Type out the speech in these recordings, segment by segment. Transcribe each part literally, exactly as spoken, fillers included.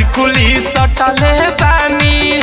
टिकुली सटले बानी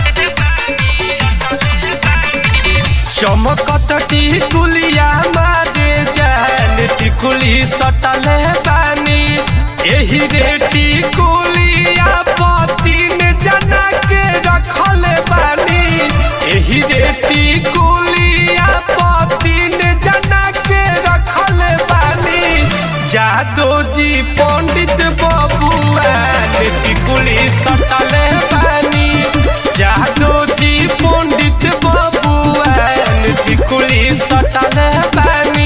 चमकत टिकुलिया मारे जान टिकुली सटले बानी एही रे टिकुलिया पतिन जना के रखल बानी एही रे टिकुलिया पतिन जना के रखल बानी जादो जी पंडित बबुआ टिकुली सटले बानी जादो जी पंडित बबुआ टिकुली सटले बानी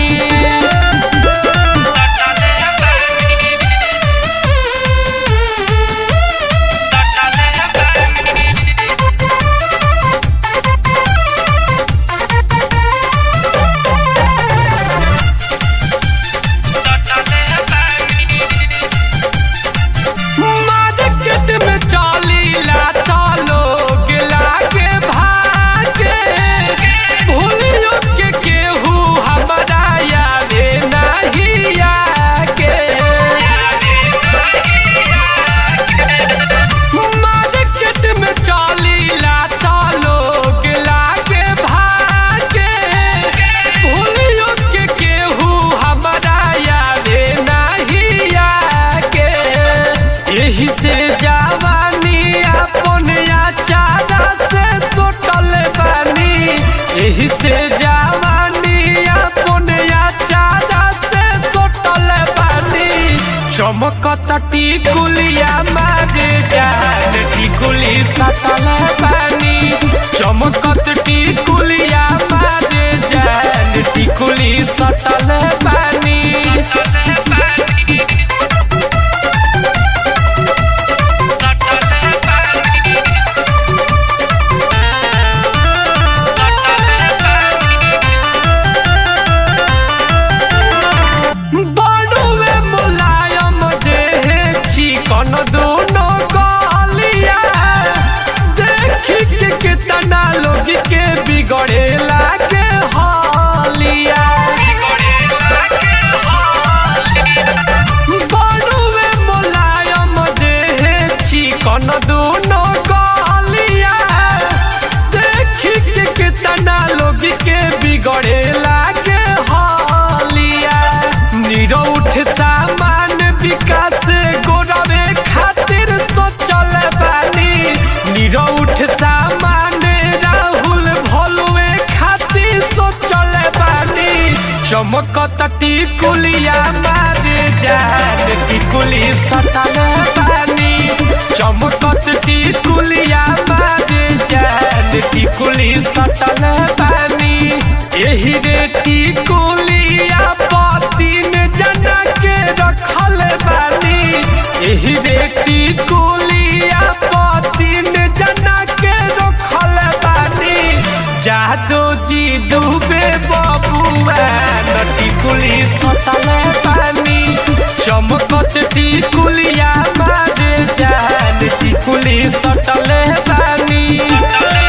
यही से जवानी अपन चारा से सोटल बानी यही से जवानी अपन चारा से सोटल बानी चमकत टिकुलिया मारे जान टिकुली सटल बानी चमकत टिकुलिया मारे जान टिकुली सटल बानी दोनों गलिया देखी के कितना लोग के बिगड़े लागे हालिया बड़ुए मुलायम देहे चिकन दोनों गलिया देखी के कितना लोग के बिगड़े लागे हालिया निरौठ सामान विकास निरौठ सामान राहुल भलुए खातिर सोचल बानी चमकत टिकुलिया मारे जान टिकुली सटल बानी चमकत टिकुलिया मारे जान टिकुली सटल बानी एही रे टिकुलिया पतिन जना के रखल बानी एही रे टिकुलिया पतिन जना के रखल बानी जादो जी डूबे बबुआ टिकुली सटल बानी चमकत टिकुलिया मारे जान टिकुली सटल बानी।